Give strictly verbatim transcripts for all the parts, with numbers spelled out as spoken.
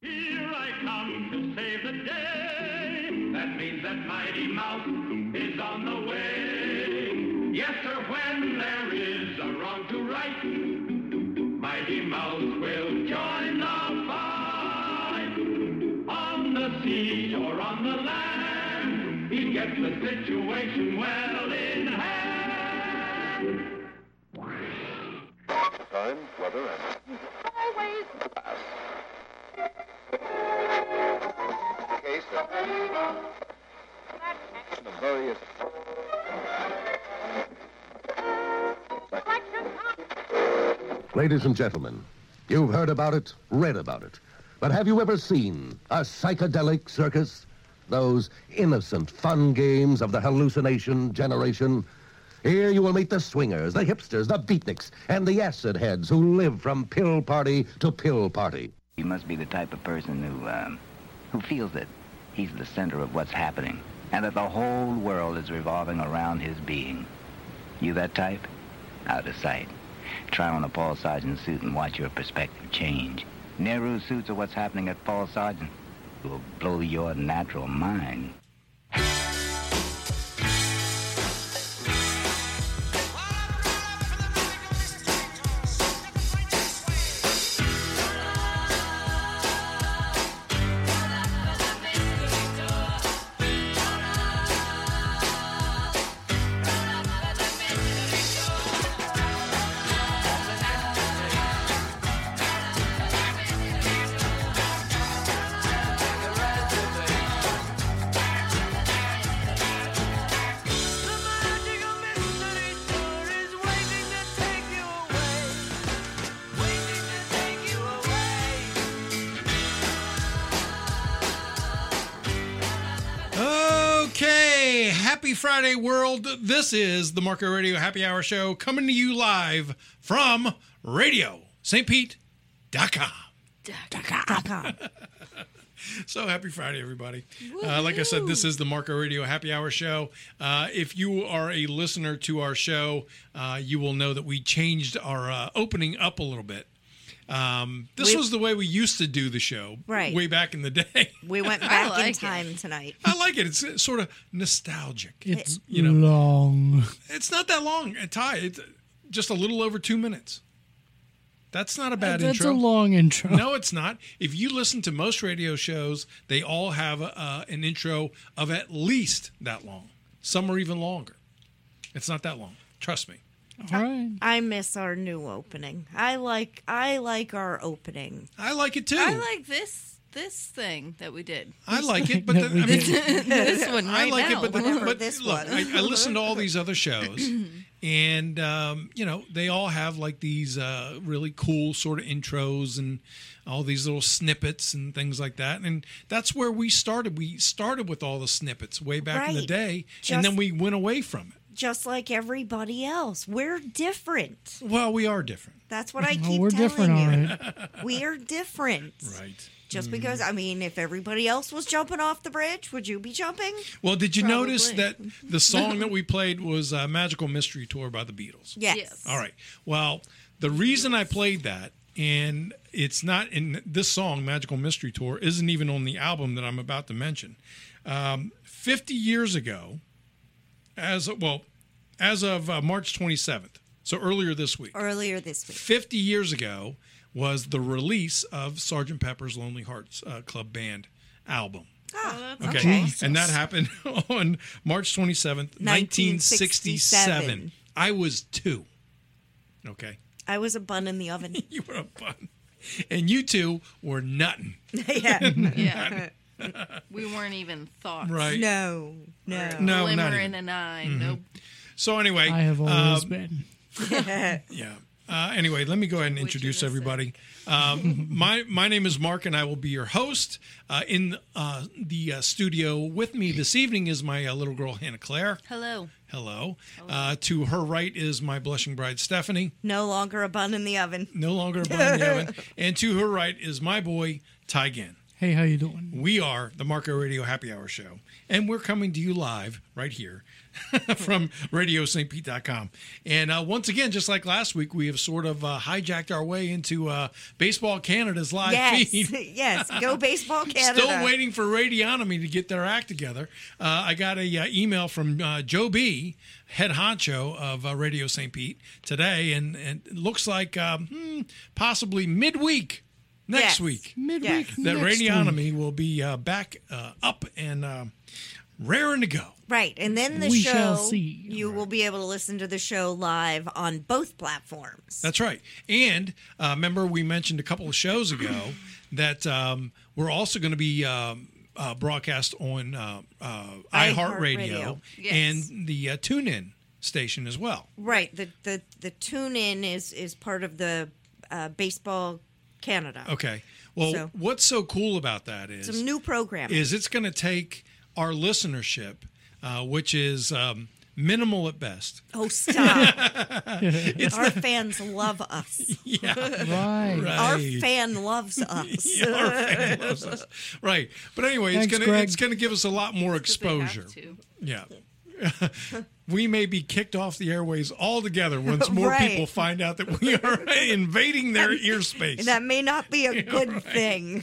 Here I come to save the day. That means that Mighty Mouse is on the way. Yes, sir, when there is a wrong to right, Mighty Mouse will join the fight. On the sea or on the land, he gets the situation well in hand. Time, weather, and always pass. Case of the various Ladies and gentlemen, you've heard about it, read about it. But have you ever seen a psychedelic circus? Those innocent fun games of the hallucination generation? Here you will meet the swingers, the hipsters, the beatniks, and the acid heads who live from pill party to pill party. You must be the type of person who, um, who feels that he's the center of what's happening and that the whole world is revolving around his being. You that type? Out of sight. Try on a Paul Sergeant suit and watch your perspective change. Nehru suits are what's happening at Paul Sergeant. It will blow your natural mind. Happy Friday, world. This is the Marco Radio Happy Hour Show coming to you live from radio st pete dot com. So happy Friday, everybody. Uh, like I said, this is the Marco Radio Happy Hour Show. Uh, if you are a listener to our show, uh, you will know that we changed our uh, opening up a little bit. Um, this we, was the way we used to do the show, right? Way back in the day. We went back like in time it. tonight. I like it. It's sort of nostalgic. It's you know, long. It's not that long. Ty, it's just a little over two minutes. That's not a bad That's intro. That's a long intro. No, it's not. If you listen to most radio shows, they all have uh, an intro of at least that long. Some are even longer. It's not that long. Trust me. All right. I miss our new opening. I like I like our opening. I like it too. I like this this thing that we did. I like it, but the, I mean, this one right I like now. it, but, the, Whatever but this look, one. I, I listen to all these other shows, and um, you know they all have like these uh, really cool sort of intros and all these little snippets and things like that. And that's where we started. We started with all the snippets way back in the Right. day, Just- and then we went away from it. Just like everybody else. We're different. Well, we are different. That's what I Well, keep we're telling different, you. all right. We are different. Right. Just because, I mean, if everybody else was jumping off the bridge, would you be jumping? Well, did you Probably. notice that the song that we played was uh, Magical Mystery Tour by the Beatles? Yes. Yes. All right. Well, the reason I played that, and it's not in this song, Magical Mystery Tour, isn't even on the album that I'm about to mention. Um, fifty years ago, as well, as of uh, March twenty-seventh, so earlier this week, Earlier this week. fifty years ago was the release of Sergeant Pepper's Lonely Hearts uh, Club Band album. Ah, Okay. okay. And that happened on March twenty-seventh, nineteen sixty-seven. nineteen sixty-seven. I was two. Okay. I was a bun in the oven. You were a bun. And you two were nutting. Yeah. Yeah. We weren't even thoughts. Right. No. No. No, Glimmer not in even. an eye. Nope. So anyway. I have always um, been. Yeah. Uh, anyway, let me go ahead and Which introduce innocent. everybody. Um, my my name is Mark, and I will be your host. Uh, in uh, the uh, studio with me this evening is my uh, little girl, Hannah Claire. Hello. Hello. Uh, to her right is my blushing bride, Stephanie. No longer a bun in the oven. No longer a bun in the oven. And to her right is my boy, Ty Ginn. Hey, how you doing? We are the Marco Radio Happy Hour Show, and we're coming to you live right here from radio st pete dot com. And uh, once again, just like last week, we have sort of uh, hijacked our way into uh, Baseball Canada's live Yes, feed. yes. Go Baseball Canada. Still waiting for Radionomy to get their act together. Uh, I got a uh, email from uh, Joe B., head honcho of uh, Radio Saint Pete today, and, and it looks like um, hmm, possibly midweek next Yes. week Midweek Yes. that next Radionomy week. will be uh, back uh, up and uh, raring to go. Right, and then the We show, shall see. you will be able to listen to the show live on both platforms. That's right. And uh, remember, we mentioned a couple of shows ago that um, we're also going to be um, uh, broadcast on uh, uh, iHeartRadio iHeartRadio. Yes. and the uh, TuneIn station as well. Right, the the the tune in is is part of the uh, Baseball Canada. Okay. Well, So- what's so cool about that is Some new programming. is it's going to take our listenership, uh, which is um, minimal at best. Oh, stop. Our fans love us. Yeah, Right. right. Our fan loves us. Yeah, our fan loves us. Right. But anyway, Thanks, it's gonna Greg. it's gonna give us a lot more 'Cause they have exposure. to. Yeah. We may be kicked off the airways altogether once more Right. people find out that we are invading their ear space. That may not be a good right. thing.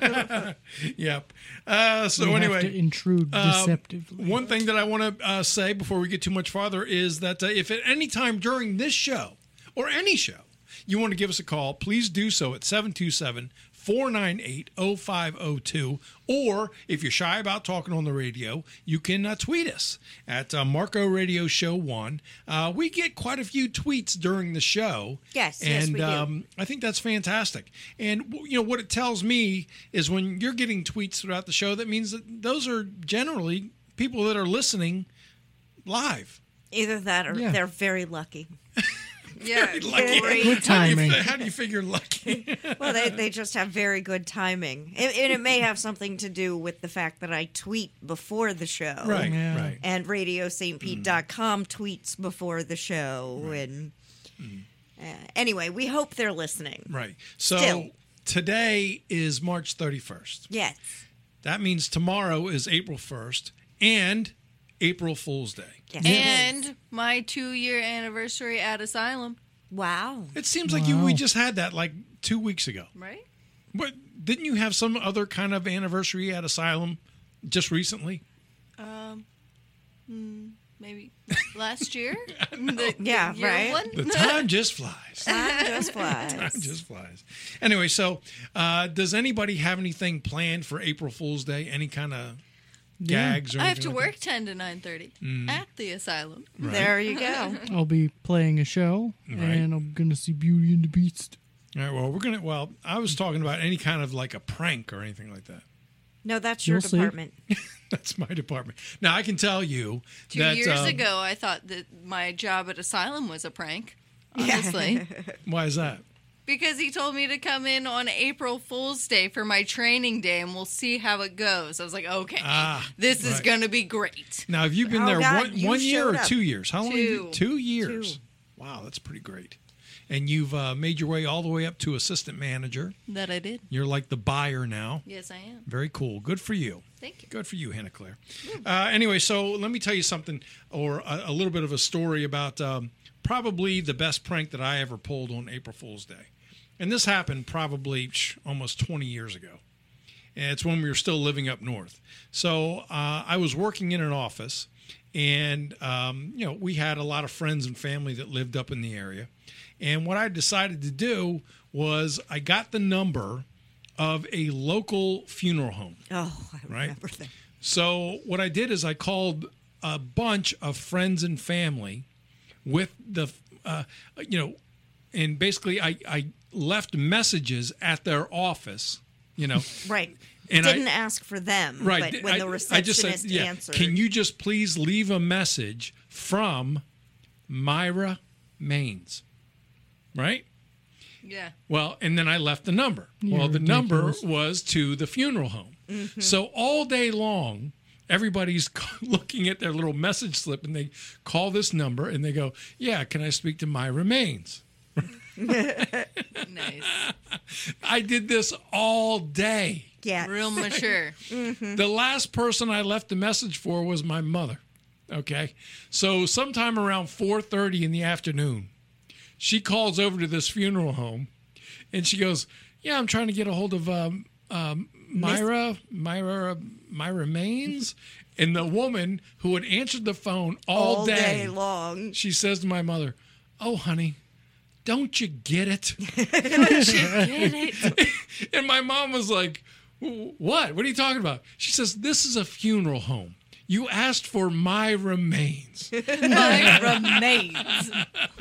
Yep. Uh, so We anyway, have to intrude Um, deceptively. one thing that I want to uh, say before we get too much farther is that uh, if at any time during this show or any show you want to give us a call, please do so at seven two seven, four nine eight, oh five oh two. Or if you're shy about talking on the radio, you can uh, tweet us at uh, Marco Radio Show one. Uh, we get quite a few tweets during the show. Yes, and yes, we do. Um, I think that's fantastic. And you know what it tells me is when you're getting tweets throughout the show, that means that those are generally people that are listening live. Either that or Yeah. they're very lucky. Yeah, Lucky. great. Good How do you- timing. How do you figure lucky? Well, they, they just have very good timing. And, and it may have something to do with the fact that I tweet before the show. right, Yeah. right. And radio st pete dot com tweets before the show. And Mm. uh, anyway, we hope they're listening. Right. So Still. today is March thirty-first. Yes. That means tomorrow is April first and April Fool's Day. Yes. it is. And my two-year anniversary at Asylum, Wow. It seems like you Wow. we just had that like two weeks ago. right? But didn't you have some other kind of anniversary at Asylum just recently? Um, hmm, maybe last year. The- the Yeah, year right. one? The time just flies. Time just flies. Time just flies. Anyway, so uh, does anybody have anything planned for April Fool's Day? Any kind of gags or I have anything to like work ten to nine thirty Mm. at the asylum. There you go. I'll be playing a show, Right. and I'm going to see Beauty and the Beast. that? All right, well, we're going to, well, I was talking about any kind of like a prank or anything like that. No, that's your You'll see. department. That's my department. Now, I can tell you Two that. years um, ago, I thought that my job at Asylum was a prank, honestly. Why is that? Because he told me to come in on April Fool's Day for my training day, and we'll see how it goes. I was like, okay, Ah, this is right. going to be great. Now, have you been Oh, there God, one, you one year showed or up. two years? How long? Have you, Two. two years. Two. Wow, that's pretty great. And you've uh, made your way all the way up to assistant manager. That I did. You're like the buyer now. Yes, I am. Very cool. Good for you. Thank you. Good for you, Hannah Claire. Uh, anyway, so let me tell you something, or a, a little bit of a story about um, probably the best prank that I ever pulled on April Fool's Day. And this happened probably psh, almost twenty years ago. And it's when we were still living up north. So uh, I was working in an office, and um, you know, we had a lot of friends and family that lived up in the area. And what I decided to do was I got the number of a local funeral home. Oh, I Right. remember that. So what I did is I called a bunch of friends and family with the, uh, you know, and basically I, I left messages at their office, you know. Right. And I- Didn't ask for them, Right. but when I, the I receptionist just said, yeah, answered. can you just please leave a message from Myra Maines? Right? Yeah. Well, and then I left the number. You're well, the number ridiculous. was to the funeral home. Mm-hmm. So all day long, everybody's looking at their little message slip and they call this number and they go, yeah, can I speak to Myra Maines? Nice. I did this all day. Yeah. Real mature. The last person I left a message for was my mother. Okay. So sometime around four thirty in the afternoon, she calls over to this funeral home and she goes, yeah, I'm trying to get a hold of um, um, Myra, Myra, Myra Maines. And the woman who had answered the phone all, All day long. she says to my mother, oh, honey, don't you get it? Get it? And my mom was like, what? What are you talking about? She says, this is a funeral home. You asked for my remains. My remains.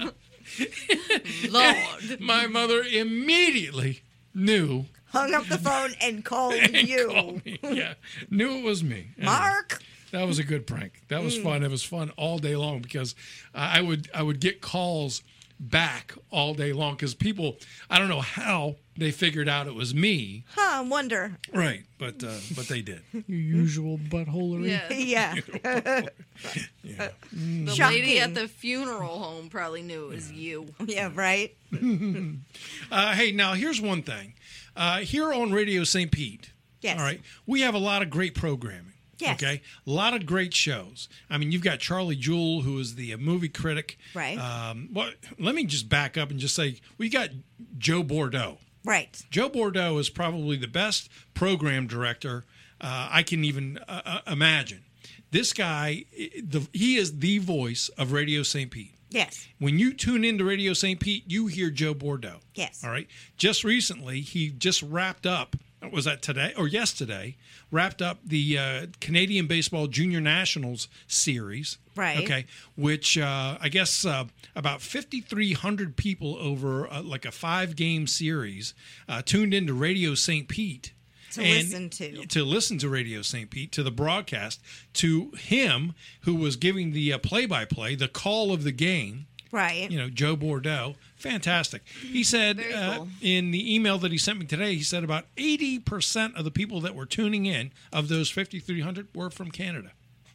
Lord. My mother immediately knew. Hung up the phone and called and you. called me. Yeah, knew it was me. Anyway, Mark. that was a good prank. That was fun. It was fun all day long because I would I would get calls back all day long because people, I don't know how they figured out it was me. Huh, I wonder. Right, but uh, but they did. Your usual buttholery. Yeah. Yeah. The Shocking. lady at the funeral home probably knew it was you. Yeah, right? Uh, hey, now here's one thing. Uh, here on Radio Saint Pete, Yes. all right, we have a lot of great programming. Yes. Okay, a lot of great shows. I mean, you've got Charlie Jewell, who is the uh, movie critic. Right. Um, well, let me just back up and just say we got Joe Bordeaux. Right. Joe Bordeaux is probably the best program director uh, I can even uh, uh, imagine. This guy, i- the, he is the voice of Radio Saint Pete. Yes. When you tune into Radio Saint Pete, you hear Joe Bordeaux. Yes. All right. Just recently, he just wrapped up, was that today or yesterday, wrapped up the uh, Canadian Baseball Junior Nationals series. Right. Okay. Which uh, I guess uh, about fifty-three hundred people over uh, like a five game series uh, tuned into Radio Saint Pete. To and listen to. to listen to Radio Saint Pete, to the broadcast, to him who was giving the uh, play-by-play, the call of the game. Right. You know, Joe Bordeaux, fantastic. He said Very uh, cool. in the email that he sent me today, he said about eighty percent of the people that were tuning in of those fifty-three hundred were from Canada.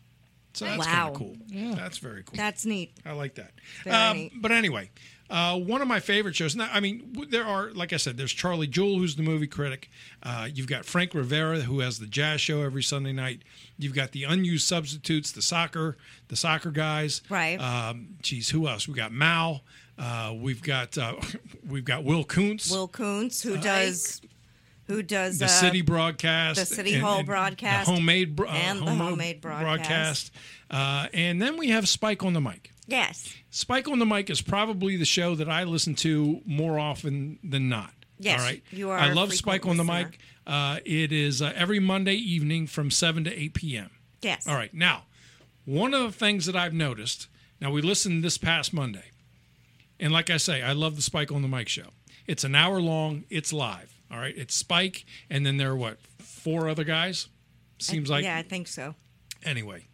So that's kind Wow. of cool. That's very cool. That's neat. I like that. Very Um, neat. but anyway, uh, one of my favorite shows. Now, I mean, w- there are, like I said, there's Charlie Jewell, who's the movie critic. Uh, you've got Frank Rivera, who has the jazz show every Sunday night. You've got the unused substitutes, the soccer, the soccer guys. Right. Um, geez, who else? We got Mal. Uh, we've got uh, we've got Will Kuntz, Will Kuntz, who does who does the uh, city broadcast, the City Hall broadcast, the homemade bro- uh, and the home- homemade broadcast. Uh, and then we have Spike on the mic. Yes. Spike on the Mic is probably the show that I listen to more often than not. Yes, All right. you are I a love frequent Spike on the listener. Mic. Uh, it is uh, every Monday evening from seven to eight p.m. Yes. All right. Now, one of the things that I've noticed, now we listened this past Monday, and like I say, I love the Spike on the Mic show. It's an hour long. It's live. All right. It's Spike, and then there are what, four other guys? Seems like. Yeah, I think so. Anyway,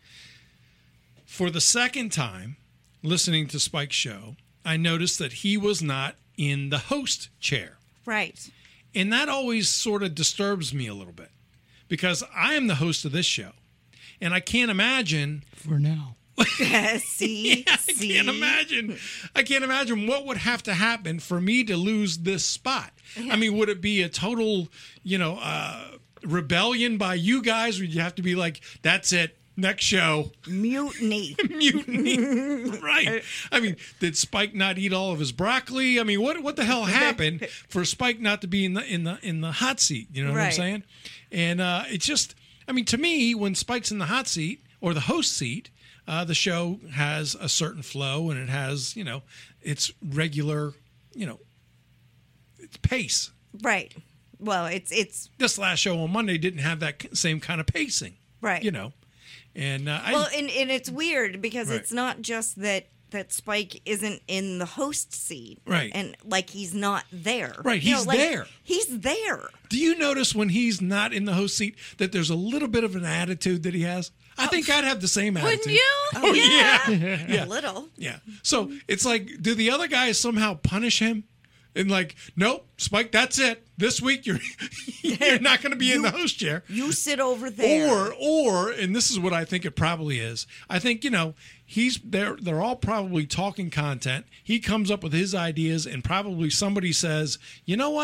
for the second time listening to Spike's show, I noticed that he was not in the host chair. Right. And that always sort of disturbs me a little bit because I am the host of this show. And I can't imagine. For now. See? I See? can't imagine. I can't imagine what would have to happen for me to lose this spot. I mean, would it be a total, you know, uh, rebellion by you guys? Would you have to be like, that's it, next show? Mutiny. Mutiny, right? I mean, did Spike not eat all of his broccoli? I mean, what what the hell happened for Spike not to be in the in the in the hot seat? You know what I'm Right. saying? And uh, it's just, I mean, to me, when Spike's in the hot seat or the host seat, uh, the show has a certain flow and it has, you know, its regular, you know, its pace. Right. Well, it's it's This last show on Monday didn't have that same kind of pacing, right. you know. And uh, I, Well, and, and it's weird because Right. it's not just that that Spike isn't in the host seat, Right. And like he's not there, Right, You know, he's like, there. He's there. Do you notice when he's not in the host seat that there's a little bit of an attitude that he has? I think I'd have the same attitude. Wouldn't you? Oh, yeah. A little. Yeah. So it's like, do the other guys somehow punish him? And like, nope, Spike, that's it. This week you're you're not going to be in the host chair. You sit over there. Or, or, and this is what I think it probably is. I think, you know, he's they're they're all probably talking content. He comes up with his ideas, and probably somebody says, you know what?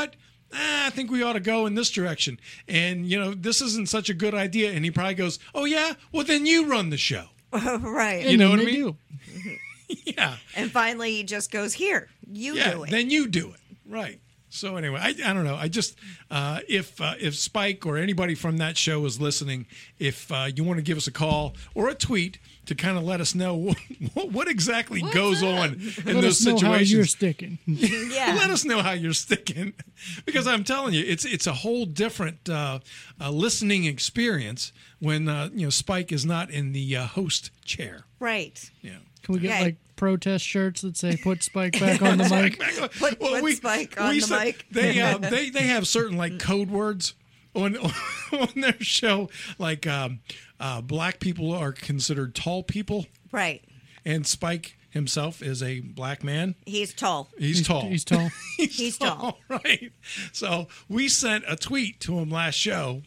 ah, I think we ought to go in this direction. And, you know, this isn't such a good idea. And he probably goes, oh, yeah? Well, then you run the show. Right. You know what I they mean? do. Yeah. And finally, he just goes, here, you Yeah, do it. then you do it. Right. So anyway, I, I don't know. I just uh, if uh, if Spike or anybody from that show is listening, if uh, you want to give us a call or a tweet to kind of let us know what, what exactly What's goes up? on in Let those us know situations. how you're sticking. yeah. Let us know how you're sticking, because I'm telling you, it's it's a whole different uh, uh, listening experience when uh, you know Spike is not in the uh, host chair. Right. Yeah. Can we get Yeah. like protest shirts that say "Put Spike back on the mic"? Put- put Spike on the said- mic. They, uh, they they have certain like code words on on their show, like um, uh, black people are considered tall people, Right. and Spike himself is a black man. He's tall. He's, tall. He's tall. He's tall. Right. So we sent a tweet to him last show,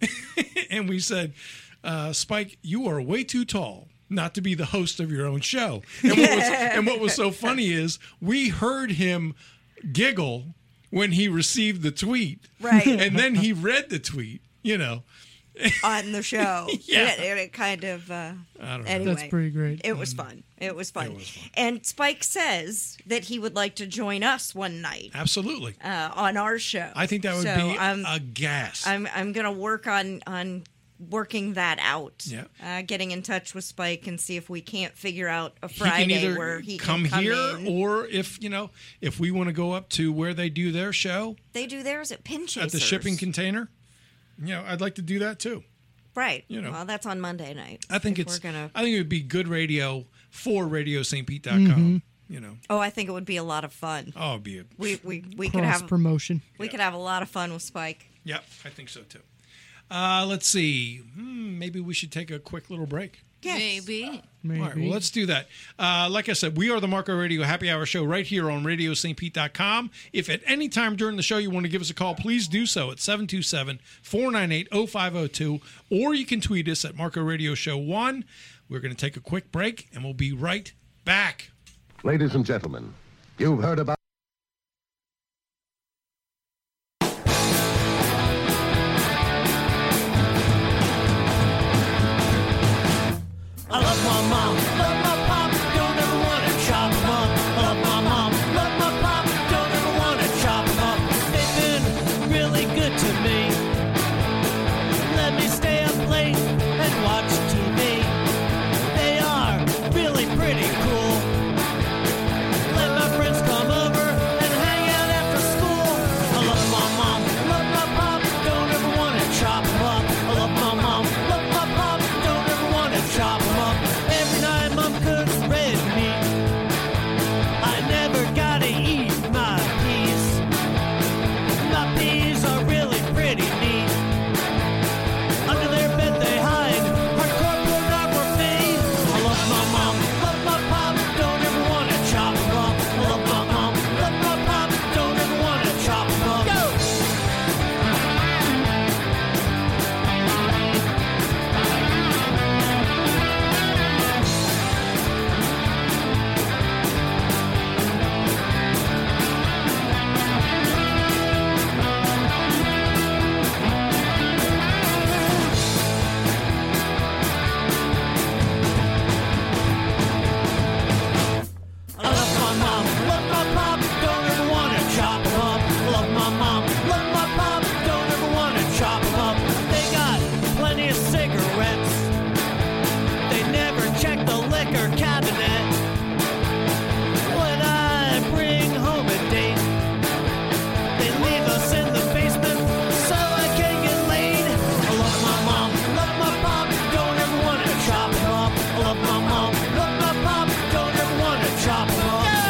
and we said, uh, Spike, you are way too tall not to be the host of your own show. And what was, and what was so funny is we heard him giggle when he received the tweet. Right. And then he read the tweet, you know. On the show. Yeah. And it, and it kind of, uh, I don't know. anyway. That's pretty great. It was fun. It was fun. It was fun. And Spike says that he would like to join us one night Absolutely. uh, on our show. I think that would So be I'm, a gas. I'm I'm gonna work on on working that out. Yeah. Uh, getting in touch with Spike and see if we can't figure out a he can Friday either where he come, can come here, in. or if you know, if we want to go up to where they do their show They do theirs at Pin Chasers. at the shipping container, you know, I'd like to do that too. Right. you know. Well, that's on Monday night. I think If it's. We're gonna. I think it would be good radio for radio st pete dot com. Mm-hmm. You know, Oh, I think it would be a lot of fun. oh, it'd be a, We we we could Cross have promotion. we could have a lot of fun with Spike. yep, I think so too. Uh, let's see. Hmm, maybe we should take a quick little break. Yes. Maybe. Maybe. All right, well, let's do that. Uh, like I said, we are the Marco Radio Happy Hour Show right here on radio st pete dot com. If at any time during the show you want to give us a call, please do so at seven two seven, four nine eight, oh five oh two, or you can tweet us at Marco Radio Show one. We're going to take a quick break, and we'll be right back. Ladies and gentlemen, you've heard about I love my mom, love my pop, don't ever want to chop them up. I love my mom, love my pop, don't ever want to chop them up. They've been really good to me. Let me stay up late and watch T V. They are really pretty cool. Let my friends come over and hang out after school. I love my mom, love my pop, don't ever want to chop them up. I love my mom, love my pop, don't ever want to chop them up. Every night mom cooks red meat. I never gotta eat my peas. My peas are really pretty neat. Under their bed they hide hardcore pornography. I love my mom, love my pop, don't ever want to chop them up. I love my mom, love my pop, don't ever want to chop them up. Go! I love my mom, love my pop, don't ever want to chop them up. I love my mom, love my pop, don't ever want to chop them up. They got plenty of cigarettes. They never check the liquor cabinet. When I bring home a date, they leave us in the basement so I can get laid. I love my mom, love my pop, don't ever want to chop them up. I love my mom, love my pop, don't ever want to chop them up. Go!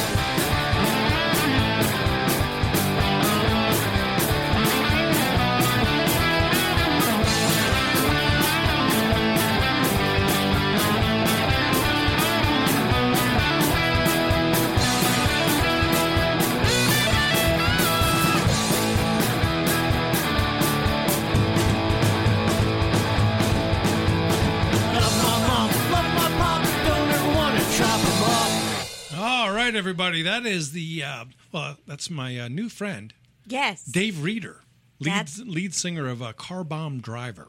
I love my mom, love my pop, don't ever want to chop them up. All right, everybody. That is the, uh, well, that's my uh, new friend, Yes. Dave Reeder, lead, That's- lead singer of uh, Car Bomb Driver.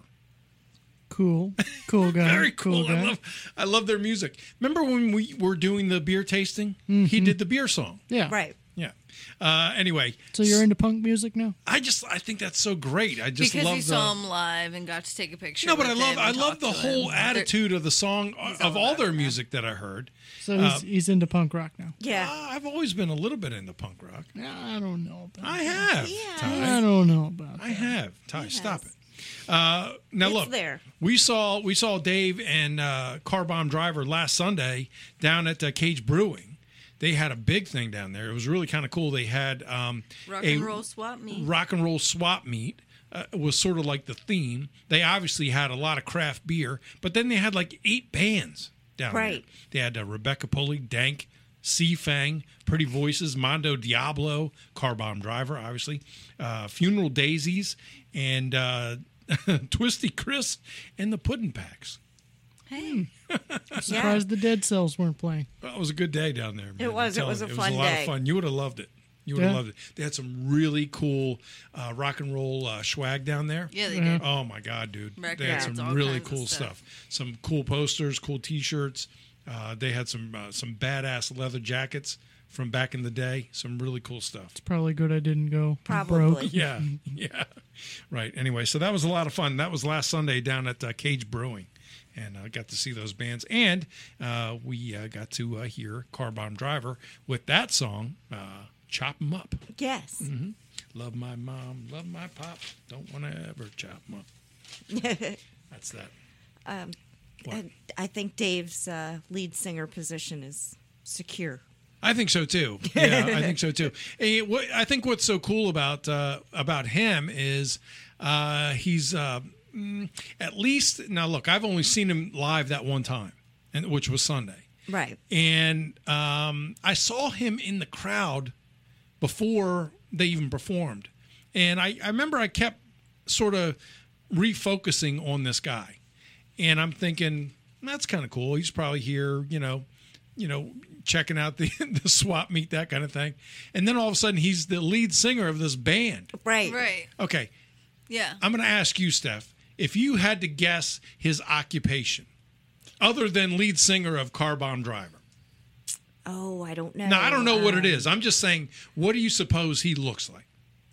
Cool. Cool guy. Very cool. guy. I love, I love their music. Remember when we were doing the beer tasting? He did the beer song. Yeah. Right. Yeah. Uh, anyway, So you're into punk music now? I just I think that's so great. I just because love you the saw him live and got to take a picture. no, but I with love him I and love talk the to whole him. attitude of the song of all their music that I heard. So he's, Uh, he's into punk rock now. Yeah. Uh, I've always been a little bit into punk rock. I don't know about I have. Yeah. Ty. I don't know about I that. have. Ty, He stop has. it. Uh, now It's look, there. we saw we saw Dave and uh, Car Bomb Driver last Sunday down at uh, Cage Brewing. They had a big thing down there. It was really kind of cool. They had um, Rock a and roll swap meet. rock and roll swap meet. Uh, was sort of like the theme. They obviously had a lot of craft beer, but then they had like eight bands down Right. there. They had uh, Rebecca Pulley, Dank, Sea Fang, Pretty Voices, Mondo Diablo, Car Bomb Driver, obviously, uh, Funeral Daisies, and uh, Twisty Chris, and the Puddin' Packs. Hey, I'm surprised the Dead Cells weren't playing. Well, it was a good day down there. Man. It was. I'm It was telling a you. fun It was a lot day. of fun. You would have loved it. You would have Yeah. loved it. They had some really cool uh, rock and roll uh, swag down there. yeah, they Yeah. did. Oh my God, dude! They had Records, some all really kinds of cool stuff. stuff. Some cool posters, cool T-shirts. Uh, they had some uh, some badass leather jackets from back in the day. Some really cool stuff. It's probably good I didn't go. I'm Probably. broke. Yeah, yeah, right. Anyway, so that was a lot of fun. That was last Sunday down at uh, Cage Brewing, and I got to see those bands, and uh, we uh, got to uh, hear Car Bomb Driver with that song, uh, "Chop 'Em Up." Yes. Love my mom, love my pop. Don't want to ever chop 'em up. That's that. um, What? and I think Dave's uh, lead singer position is secure. I think so too. Yeah, I think so too. Hey, what, I think what's so cool about uh, about him is uh, he's uh, mm, at least now. Look, I've only seen him live that one time, and which was Sunday, Right. and um, I saw him in the crowd before they even performed, and I, I remember I kept sort of refocusing on this guy, and I'm thinking that's kind of cool. He's probably here, you know, you know, checking out the the swap meet, that kind of thing, and then all of a sudden he's the lead singer of this band. Right. Right. Okay, Yeah. I'm going to ask you, Steph, if you had to guess his occupation, other than lead singer of Car Bomb Driver. Oh, I don't know. Now, I don't know what it Um, is. I'm just saying, what do you suppose he looks like?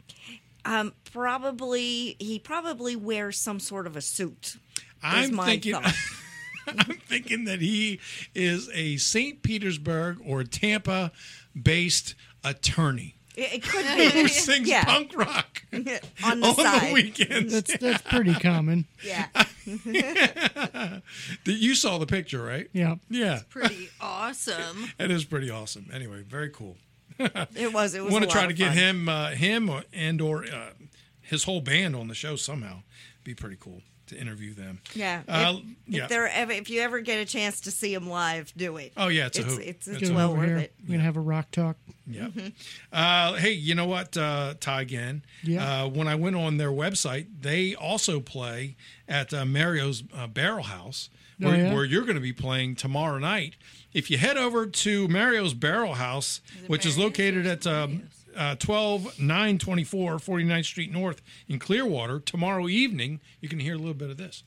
Um, probably he probably wears some sort of a suit. is I'm my thinking. thought. I'm thinking that he is a Saint Petersburg or Tampa-based attorney It, it could who be. sings yeah. punk rock on the on the side. weekends. That's that's pretty common. Yeah. That you saw the picture, right? Yeah. Yeah, Pretty awesome. it is pretty awesome. Anyway, very cool. It was. It was. Want a to try lot to of get fun. him, uh, him, or, and or uh, his whole band on the show somehow. Be pretty cool to interview them. Yeah. Uh, if, yeah. If there ever, if you ever get a chance to see him live, do it. Oh yeah, it's a It's hoot. it's, It's it's a well over worth here. it. We're gonna have a rock talk. Yeah. Uh, hey, you know what, uh, Ty again? Yeah. Uh, when I went on their website, they also play at uh, Mario's uh, Barrel House, where, Oh, yeah? where you're going to be playing tomorrow night. If you head over to Mario's Barrel House, it which is Mario's located or at um, uh, twelve nine twenty-four forty-ninth Street North in Clearwater, tomorrow evening, you can hear a little bit of this.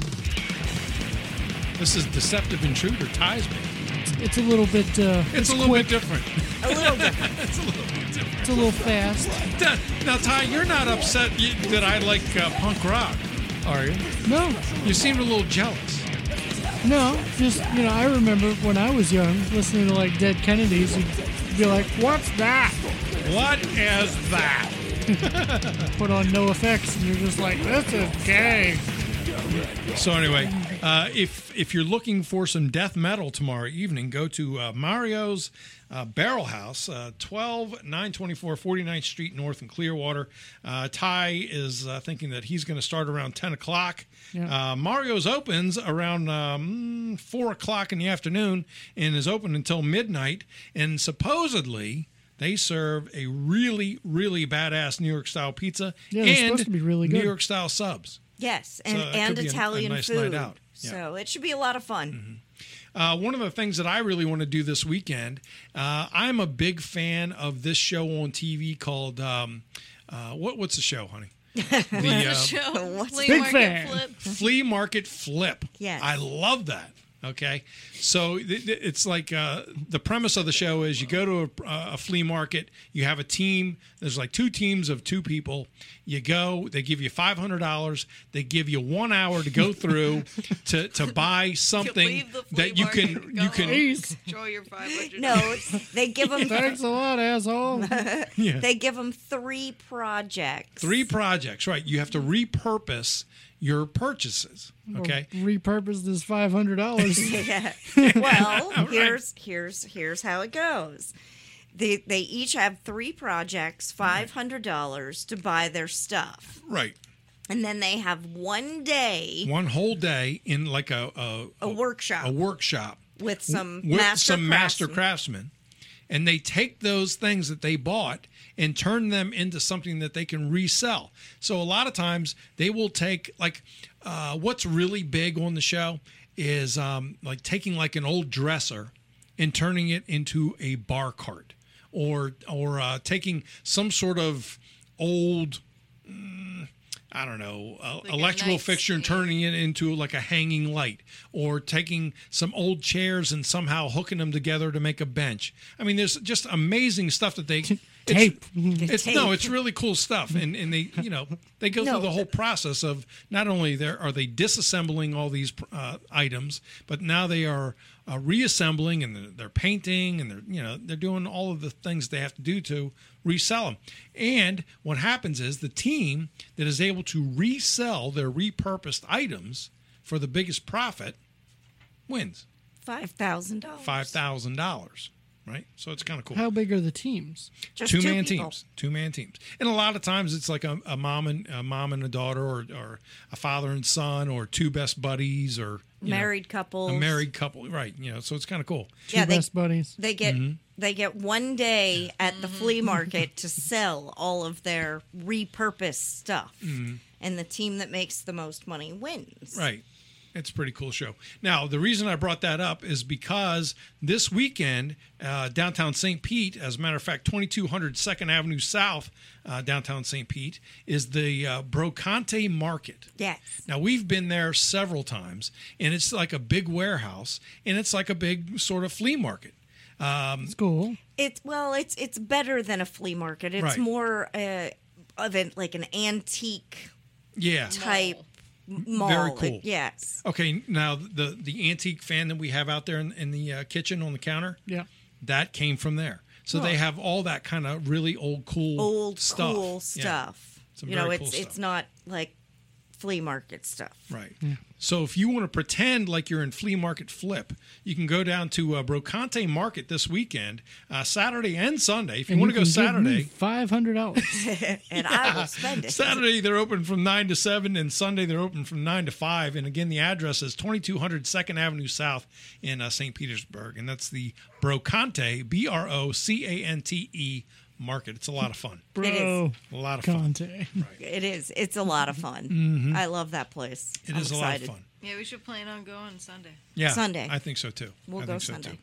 This is Deceptive Intruder, Ty's band. It's a little bit. Uh, It's, a little quick. bit different. A little different. It's a little bit different. It's a little fast. Now, now, Ty, you're not upset y- that I like uh, punk rock, are you? No, You seemed a little jealous. no. Just you know, I remember when I was young, listening to like Dead Kennedys, you'd be like, "What's that?" What is that? Put on No Effects, and you're just like, "This is gay." So anyway, uh, if if you're looking for some death metal tomorrow evening, go to uh, Mario's uh, Barrel House, uh, twelve nine twenty-four forty-ninth Street North in Clearwater. Uh, Ty is uh, thinking that he's going to start around ten o'clock. Yeah. Uh, Mario's opens around um, four o'clock in the afternoon and is open until midnight. And supposedly they serve a really, really badass New York style pizza Yeah, they're and supposed to be really New good. York style subs. Yes, So and it and could be a- a Italian nice food. night out. Yeah. So it should be a lot of fun. Mm-hmm. Uh, one of the things that I really want to do this weekend, uh, I'm a big fan of this show on T V called um, uh, what what's the show, honey? The uh, Show. What's Flea Big market fan. flip. flea market flip. Yes. I love that. Okay, so th- th- it's like uh, the premise of the show is you go to a, a flea market, you have a team. There's like two teams of two people. You go, they give you five hundred dollars. They give you one hour to go through to, to buy something leave the flea that you can market, go you can. home. Jeez. Enjoy your five hundred. No, it's- they give them Thanks a lot, asshole. Yeah. they give them three projects. Three projects, right? You have to repurpose your purchases. Okay. Repurpose this five hundred dollars. Yeah. Well, here's here's here's how it goes. They they each have three projects, five hundred dollars to buy their stuff, Right. and then they have one day, One whole day in like a a, a workshop a workshop with some with master some master craftsmen. craftsmen, and they take those things that they bought and turn them into something that they can resell. So a lot of times they will take like uh, what's really big on the show is um, like taking like an old dresser and turning it into a bar cart, or or uh, taking some sort of old I don't know, uh, Like a electrical nice- fixture and turning it into like a hanging light, or taking some old chairs and somehow hooking them together to make a bench. I mean, there's just amazing stuff that they Tape. It's, it's no, it's really cool stuff, and and they you know they go No. through the whole process of not only there are they disassembling all these uh, items, but now they are uh, reassembling and they're, they're painting and they're you know they're doing all of the things they have to do to resell them. And what happens is the team that is able to resell their repurposed items for the biggest profit wins Five thousand dollars. five thousand dollars. Right, so it's kind of cool. How big are the teams? Just two two man people. teams, two man teams, and a lot of times it's like a, a mom and a mom and a daughter, or, or a father and son, or two best buddies, or you know, Married couples. a married couple, right? You know, so it's kind of cool. Two Yeah, they- best buddies. They get Mm-hmm. they get one day at the flea market to sell all of their repurposed stuff, and the team that makes the most money wins. Right. It's a pretty cool show. Now, the reason I brought that up is because this weekend, uh, downtown Saint Pete, as a matter of fact, twenty-two hundred second Avenue South, uh, downtown Saint Pete, is the uh, Brocante Market. Yes. Now, we've been there several times, and it's like a big warehouse, and it's like a big sort of flea market. It's cool. It's well, it's it's better than a flea market. It's Right. more uh, of an like an antique Yeah. type mall. Very cool. It- yes. Okay, now the the antique fan that we have out there in, in the uh, kitchen on the counter, Yeah. that came from there. So they have all that kind of really old, cool, Old stuff. cool Yeah. stuff. Some You know, very it's cool it's stuff. not like flea market stuff. Right. So if you want to pretend like you're in flea market flip, you can go down to uh, Brocante Market this weekend, uh, Saturday and Sunday. If you And want to go can give me Saturday, five hundred dollars. And I will spend it. Saturday they're open from nine to seven, and Sunday they're open from nine to five. And again, the address is twenty-two hundred second Avenue South in uh, Saint Petersburg, and that's the Brocante, B R O C A N T E Market. It's a lot of fun. Bro. is. A lot of fun. Conte. It is. It's a lot of fun. I love that place. It I'm is a excited. lot of fun. Yeah, we should plan on going Sunday. Yeah, Sunday. I think so too. We'll I go think so Sunday. too.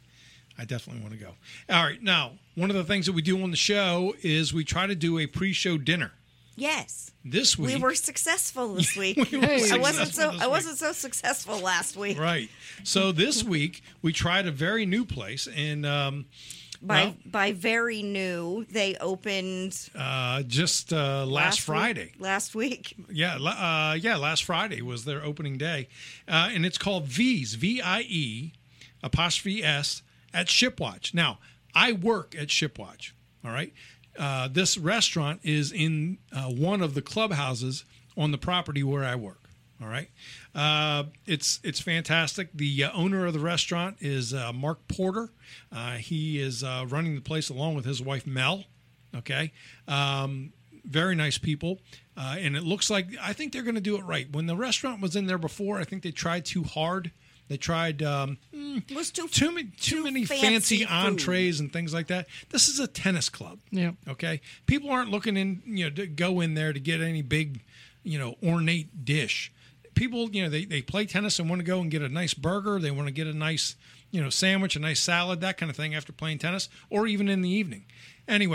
I definitely want to go. All right, now one of the things that we do on the show is we try to do a pre-show dinner. Yes. This week We were successful this week. we were Hey. I wasn't successful so this I week. wasn't so successful last week. Right. So this week we tried a very new place, and um, By well, by very new, they opened uh, just uh, last, week- Friday. last week. Yeah, la- uh, yeah, last Friday was their opening day, uh, and it's called V's V I E apostrophe S at Shipwatch. Now, I work at Shipwatch. All right, uh, this restaurant is in uh, one of the clubhouses on the property where I work. All right, uh, it's it's fantastic. The uh, owner of the restaurant is uh, Mark Porter. Uh, he is uh, running the place along with his wife Mel. Okay, um, very nice people, uh, and it looks like I think they're going to do it right. When the restaurant was in there before, I think they tried too hard. They tried um, It was too too many too, too many fancy fancy, food. entrees and things like that. This is a tennis club. Yeah. Okay, people aren't looking in, you know, to go in there to get any big, you know, ornate dish. People, you know, they, they play tennis and want to go and get a nice burger. They want to get a nice, you know, sandwich, a nice salad, that kind of thing after playing tennis, or even in the evening. Anyway,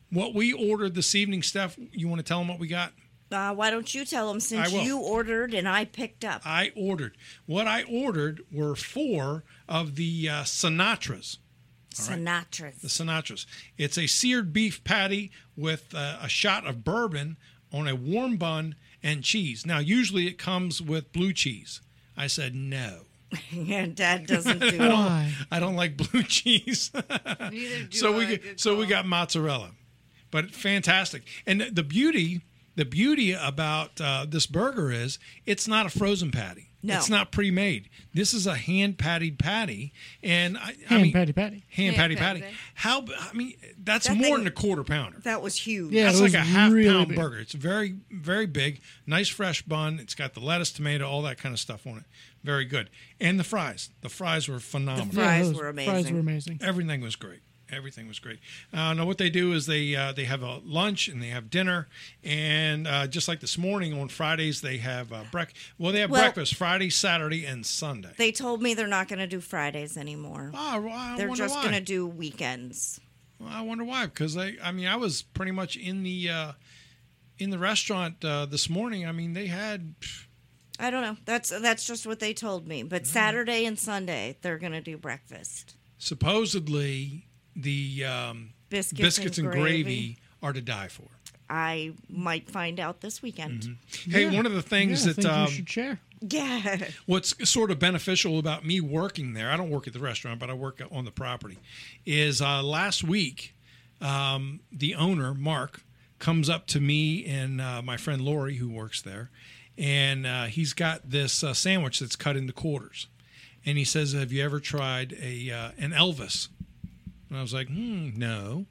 what we ordered this evening, Steph, you want to tell them what we got? Uh, why don't you tell them since I will. you ordered and I picked up? I ordered. What I ordered were four of the uh, Sinatras. All right? Sinatras. The Sinatras. It's a seared beef patty with uh, a shot of bourbon on a warm bun and cheese. Now, usually it comes with blue cheese. I said no. Yeah, Dad doesn't do Why? I don't like blue cheese. Neither do so I. we Good get, so we call. got mozzarella, but fantastic. And the beauty, the beauty about uh, this burger is it's not a frozen patty. No. It's not pre-made. This is a hand pattied patty, and I, I Hand mean, patty patty. hand Hand patty patty. patty. How? I mean, that's That more thing- than a quarter pounder. That was huge. Yeah, That's it like was a half really pound big. burger. It's very, very big. Nice fresh bun. It's got the lettuce, tomato, all that kind of stuff on it. Very good. And the fries. The fries were phenomenal. The fries those were Fries amazing. were amazing. Everything was great. Everything was great. Uh, now, what they do is they uh, they have a lunch and they have dinner, and uh, just like this morning on Fridays they have uh, breakfast. Well, they have Well- breakfast Friday, Saturday, and Sunday. They told me they're not going to do Fridays anymore. Ah, well, I They're wonder just why. going to do weekends. Well, I wonder why. Because I, I mean, I was pretty much in the uh, in the restaurant uh, this morning. I mean, they had. I don't know. That's that's just what they told me. But Saturday and Sunday they're going to do breakfast. Supposedly, the um, Biscuits, biscuits and, and gravy. gravy are to die for. I might find out this weekend. Hey, Yeah. one of the things yeah, I that think um, you should share. Yeah. what's sort of beneficial about me working there, I don't work at the restaurant, but I work on the property, is uh, last week, um, the owner, Mark, comes up to me and uh, my friend Lori, who works there, and uh, he's got this uh, sandwich that's cut into quarters. And he says, have you ever tried a uh, an Elvis? And I was like, hmm, no.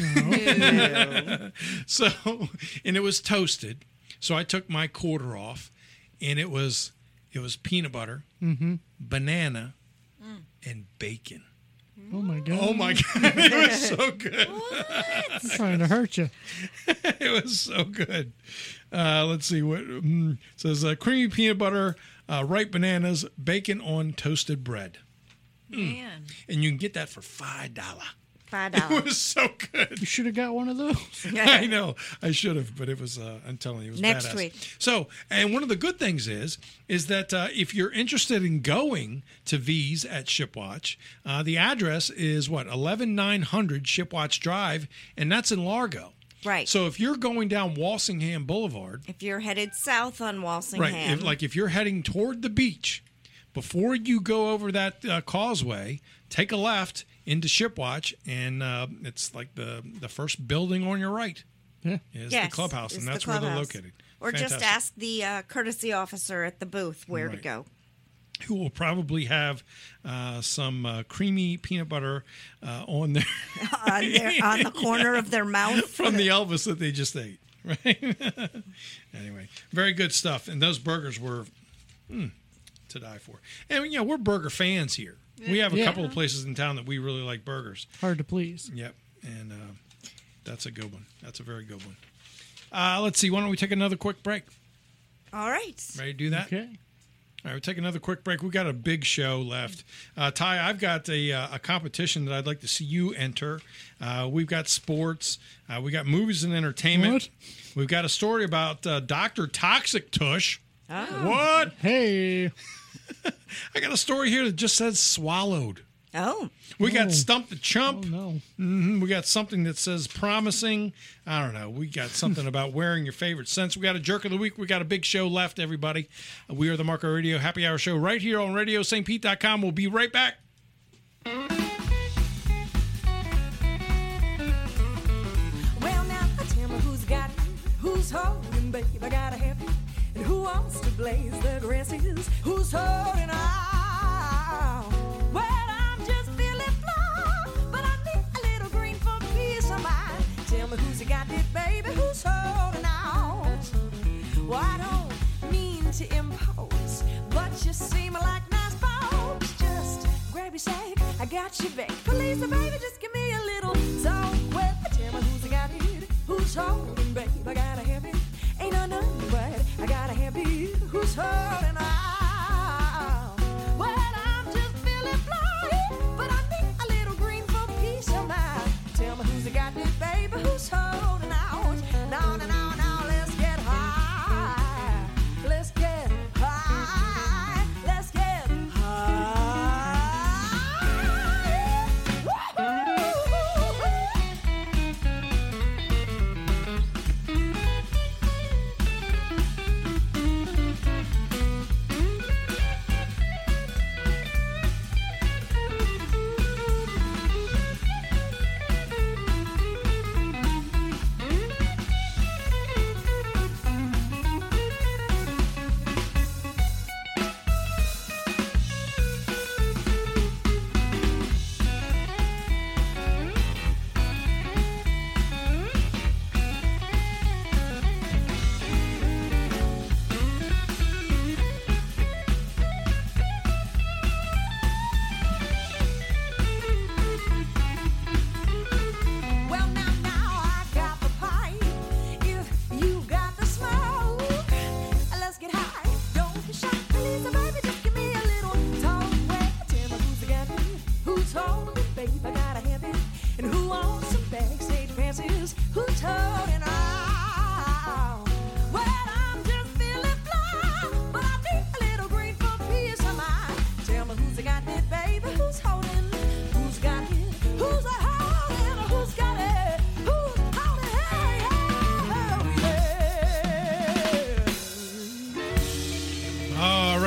So, and it was toasted. So I took my quarter off, and it was it was peanut butter, banana, and bacon. Oh my god. Oh my god, it was so good. I'm trying to hurt you. It was so good. Uh, let's see what mm, it says: uh, creamy peanut butter, uh, ripe bananas, bacon on toasted bread, Man. and you can get that for five dollar. Five It dollars. was so good. You should have got one of those. I know. I should have, but it was, uh, I'm telling you, it was Next badass. week. So, and one of the good things is, is that uh, if you're interested in going to V's at Shipwatch, uh, the address is what, eleven nine hundred Shipwatch Drive, and that's in Largo. Right. So if you're going down Walsingham Boulevard, If you're headed south on Walsingham, right, if, like if you're heading toward the beach, before you go over that uh, causeway, take a left into Shipwatch, and uh, it's like the the first building on your right Yeah. is yes, the clubhouse, it's and the that's where they're clubhouse. located. Or just Fantastic. ask the uh, courtesy officer at the booth where to Right. go. Who will probably have uh, some uh, creamy peanut butter uh, on there on, their, on the corner of their mouth. from the Elvis that they just ate. Right? Anyway, very good stuff, and those burgers were mm, to die for. And you know, we're burger fans here. We have a Yeah. couple of places in town that we really like burgers. Hard to please. Yep, and uh, that's a good one. That's a very good one. Uh, let's see. Why don't we take another quick break? All right. Ready to do that? Okay. All right, we'll take another quick break. We've got a big show left. Uh, Ty, I've got a, uh, a competition that I'd like to see you enter. Uh, we've got sports. Uh, we got movies and entertainment. What? We've got a story about uh, Doctor Toxic Tush. Oh. What? Hey. I got a story here that just says swallowed. Oh. We got Oh. Stump the Oh Chump. no. Mhm. We got something that says promising. I don't know. We got something about wearing your favorite scents. We got a jerk of the week. We got a big show left, everybody. We are the Marco Radio Happy Hour Show right here on radio st pete dot com. We'll be right back. Well, now tell me who's got it, who's holding, babe. I gotta have it. And who wants to blaze the grasses? Who's holding on? Well, I'm just feeling flawed, but I need a little green for peace of mind. Tell me who's got it, baby. Who's holding on? Well, I don't mean to impose, but you seem like nice folks. Just grab your sack, I got you back. Please, baby, just give me a little song. Well, tell me who's got it, who's holding, babe. I gotta have it. Ain't no nothing but I gotta have it. Who's holding on? Well, I'm just feeling blind, but I need a little green for peace of mind. Tell me who's got it, baby. Who's holding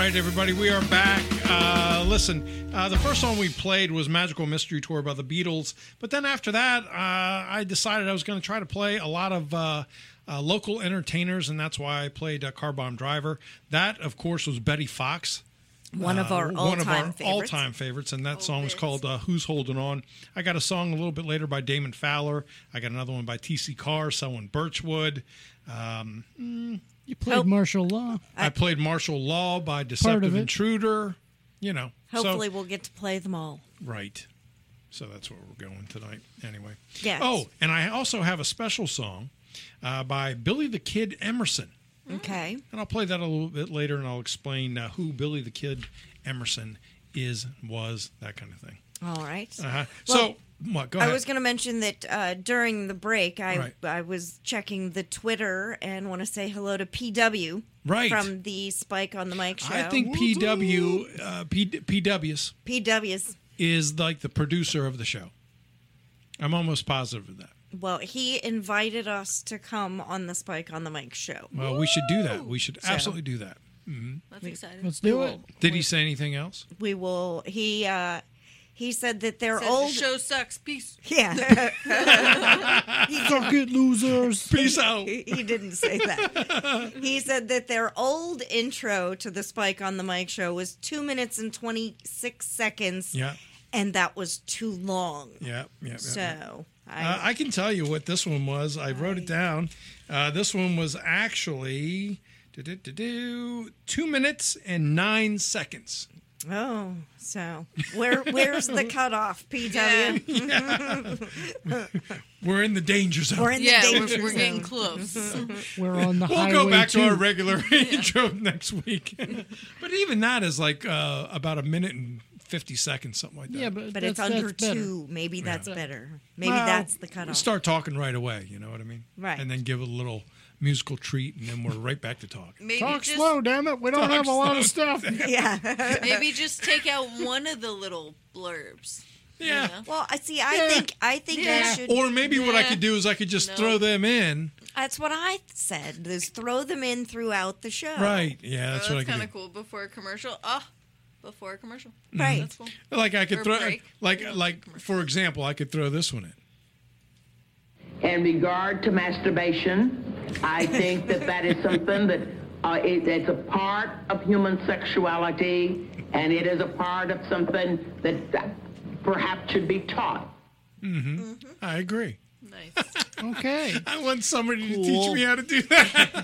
right, everybody, we are back. Uh, listen, uh, the first song we played was Magical Mystery Tour by the Beatles. But then after that, uh, I decided I was going to try to play a lot of uh, uh, local entertainers, and that's why I played uh, Car Bomb Driver. That, of course, was Betty Fox. One of our Uh, all-time one of our favorites. all-time favorites, and that song was called uh, "Who's Holding On." I got a song a little bit later by Damon Fowler. I got another one by T C Carr, Selwyn Birchwood. Um, mm, You played martial law. I played Martial Law by Deceptive it. Intruder. You know, Hopefully, so, we'll get to play them all. right. So that's where we're going tonight. Anyway. Yes. Oh, and I also have a special song uh, by Billy the Kid Emerson. Okay. And I'll play that a little bit later, and I'll explain uh, who Billy the Kid Emerson is, was, that kind of thing. All right. Uh-huh. Well, so, what? Go ahead. I was going to mention that uh, during the break, I Right. I was checking the Twitter and want to say hello to P W Right. from the Spike on the Mic show. I think P W, uh, P, PW's P W's. is like the producer of the show. I'm almost positive of that. Well, he invited us to come on the Spike on the Mic show. Well, we should do that. We should So- absolutely do that. hmm That's exciting. Let's do it. Did he say anything else? We will. He uh, he said that they're Said old. The show sucks. Peace. Yeah. Suck it, losers. Peace out. He, he didn't say that. He said that their old intro to the Spike on the Mic show was two minutes and twenty-six seconds. Yeah. And that was too long. Yeah, yeah. yeah, So yeah. I, Uh, I can tell you what this one was. I wrote it down. Uh, this one was actually do-do-do-do, two minutes and nine seconds. oh, so where where's the cutoff, P W? We're in the danger zone. We're in Yeah, the we're, danger we're zone. getting close. We're on the We'll highway go back too. to our regular intro next week. But even that is like uh, about a minute and fifty seconds, something like that. Yeah, but, But that's, it's under that's better. two. Maybe that's Yeah. better. Maybe Well, that's the we cutoff. start talking right away, you know what I mean? Right. And then give it a little musical treat, and then we're right back to talk. Maybe Talk just slow, damn it. We don't Talk have a lot of slow. stuff. Yeah. maybe just take out one of the little blurbs. Yeah. You know? Well, I see. I Yeah. think. I think Yeah. you should. Or maybe what I Yeah. could do is I could just No. throw them in. That's what I said. Is throw them in throughout the show. Right. Yeah, Oh, that's that's what I could kind do. of cool. Before a commercial. Oh, before a commercial. Right. That's cool. Like I could Or throw, break. like like for example, I could throw this one in. In regard to masturbation, I think that that is something that uh, it, it's a part of human sexuality, and it is a part of something that uh, perhaps should be taught. Mm-hmm. I agree. Nice. Okay. I want somebody to teach Cool. me how to do that.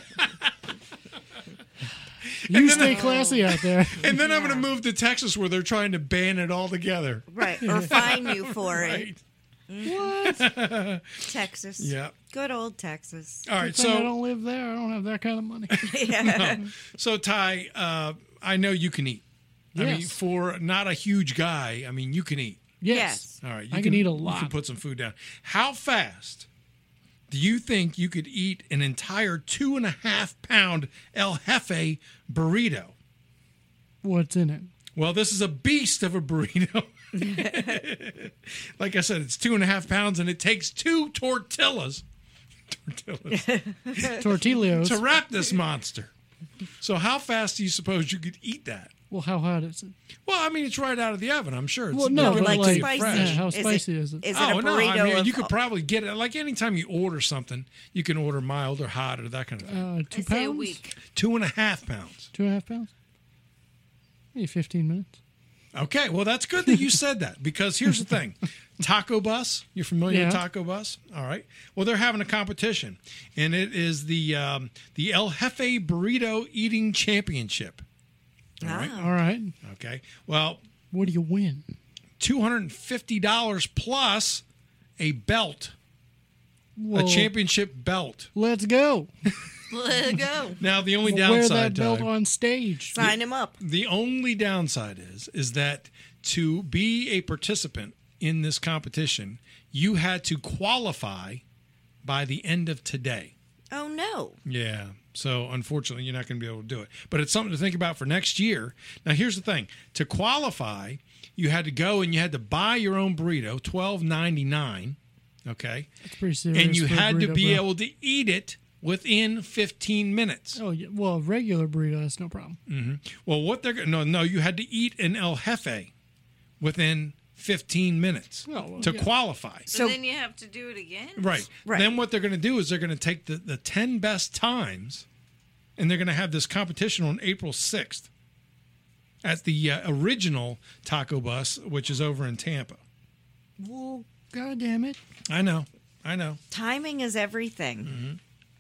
You stay classy out there. And then I'm going to move to Texas where they're trying to ban it altogether. Right. Or fine you for it. Right. What? Texas. Yeah. Good old Texas. All right. Good thing I So, don't live there. I don't have that kind of money. Yeah. so Ty, uh, I know you can eat. I mean, Yes. for not a huge guy, I mean, you can eat. Yes. All right. You I can eat a You can lot. put some food down. How fast do you think you could eat an entire two and a half pound El Jefe burrito? What's in it? Well, this is a beast of a burrito. Like I said, it's two and a half pounds, and it takes two tortillas, tortillas Tortillas. to wrap this monster. So how fast do you suppose you could eat that? Well, how hot is it? Well, I mean, it's right out of the oven. I'm sure. It's Well, no, they're but giving it like to you spicy. fresh. Yeah, how Is it- spicy is it? Is it Oh a no! burrito I mean, of you could probably get it. Like anytime you order something, you can order mild or hot or that kind of thing. Uh, two I say a pounds? week. Two and a half pounds. Two and a half pounds? Maybe fifteen minutes. Okay, well that's good that you said that because here's the thing. Taco Bus, you're familiar with Yeah. Taco Bus? All right. Well, they're having a competition, and it is the um, the El Jefe Burrito Eating Championship. All right. Ah. All right. Okay. Well, What do you win? two hundred fifty dollars plus a belt, Well, a championship belt. Let's go. Let go. Now, the only We'll wear that downside, belt Ty, on stage. Sign him up. the only downside is is that to be a participant in this competition, you had to qualify by the end of today. Oh no. Yeah. So unfortunately, you're not going to be able to do it. But it's something to think about for next year. Now, here's the thing: to qualify, you had to go and you had to buy your own burrito, twelve ninety-nine. Okay. That's pretty serious. And you for a had to burrito, be bro. able to eat it within fifteen minutes. Oh, yeah. Well, regular burrito, that's no problem. hmm Well, what they're going no, no, you had to eat an El Jefe within fifteen minutes Oh, well, to yeah. qualify. So then you have to do it again? Right. Right. Then what they're going to do is they're going to take the, the ten best times, and they're going to have this competition on April sixth at the uh, original Taco Bus, which is over in Tampa. Well, God damn it. I know. I know. Timing is everything.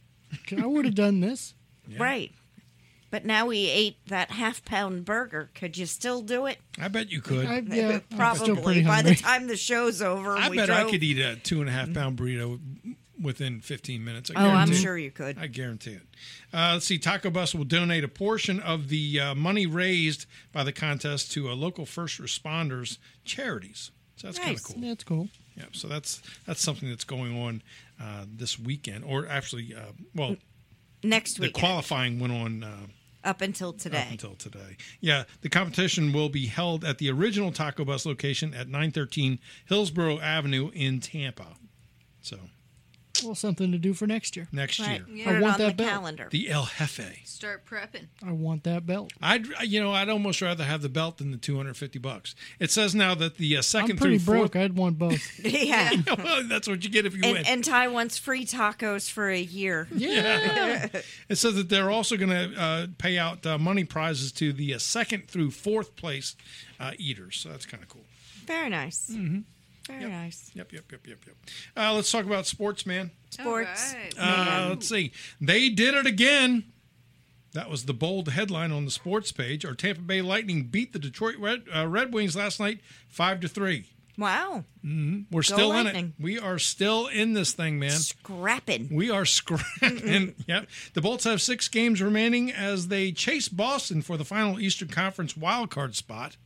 I would have done this. Right. But now we ate that half pound burger. Could you still do it? I bet you could. I, yeah, I'm Probably. still pretty By hungry. the time the show's over, I we bet drove. I could eat a two and a half pound burrito within fifteen minutes. I Oh, I'm guarantee it. sure you could. I guarantee it. Uh, let's see. Taco Bus will donate a portion of the uh, money raised by the contest to a local first responders charities. So that's kind of Nice. cool. That's cool. Yeah. So that's that's something that's going on uh, this weekend, or actually, uh, well, Next the week. qualifying went on. Uh, Up until today. Up until today. Yeah, the competition will be held at the original Taco Bus location at nine thirteen Hillsborough Avenue in Tampa. So, Well, something to do for next year. next Right. year. Get I it want on that the belt. calendar. The El Jefe. Start prepping. I want that belt. I'd you know I'd almost rather have the belt than the two hundred fifty bucks. It says now that the uh, second I'm pretty through broke. I'd want both. yeah. fourth. Well, that's what you get if you And, win. and Ty wants free tacos for a year. Yeah. It says that they're also going to uh, pay out uh, money prizes to the uh, second through fourth place uh, eaters. So that's kind of cool. Very nice. Mm-hmm. Very Yep. nice. Yep, yep, yep, yep, yep. Uh, let's talk about sports, man. Sports. All right. Uh, let's see. They did it again. That was the bold headline on the sports page. Our Tampa Bay Lightning beat the Detroit Red, uh, Red Wings last night, five to three. Wow. We're still in Lightning. it. We are still in this thing, man. Scrapping. We are scrapping. Yep. The Bolts have six games remaining as they chase Boston for the final Eastern Conference wildcard spot.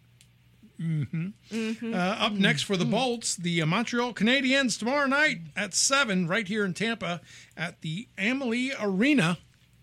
Mm-hmm. Uh, up next for the Bolts, the uh, Montreal Canadiens tomorrow night at seven, right here in Tampa at the Amalie Arena.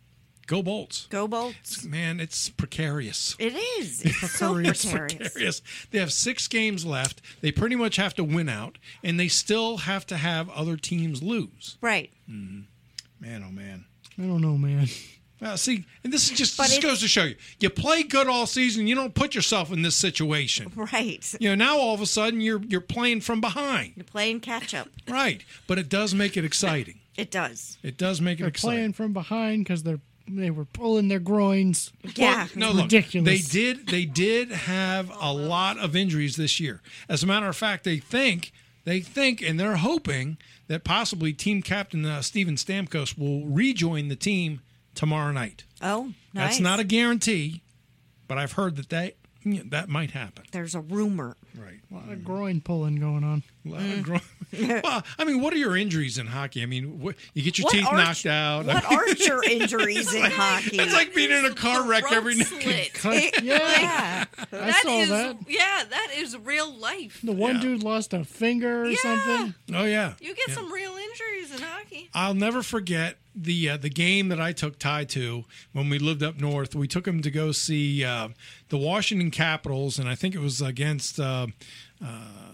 Go Bolts. Go Bolts. Man, it's precarious. It is. It's so It's precarious. precarious. They have six games left. They pretty much have to win out, and they still have to have other teams lose. Right. Man, oh man. I don't know, man. Well, see, and this is just But this it's- goes to show you: you play good all season, you don't put yourself in this situation. Right. You know, now all of a sudden you're you're playing from behind, You're playing catch up. right? But it does make it exciting. It does. It does make it They're exciting. playing from behind because they're they were pulling their groins. Yeah. No, look, ridiculous. They did. They did have a lot of injuries this year. As a matter of fact, they think they think and they're hoping that possibly team captain uh, Steven Stamkos will rejoin the team tomorrow night. Oh, nice. That's not a guarantee, but I've heard that that yeah, that might happen. There's a rumor. Right. A lot of groin pulling going on. A lot of gro- well, I mean, what are your injuries in hockey? I mean, what, you get your What teeth are- knocked out. What are your injuries in hockey? It's like being in a car wreck Throat every night. slit. It- Yeah. yeah. I That saw is- that. Yeah, that is real life. The one Yeah. dude lost a finger or Yeah. something. Oh yeah. You get Yeah. some real injuries in hockey. I'll never forget the uh, the game that I took Ty to when we lived up north. We took him to go see uh, the Washington Capitals, and I think it was against uh, uh,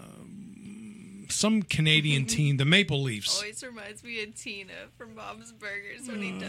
some Canadian team, the Maple Leafs. Always reminds me of Tina from Bob's Burgers when he Mm.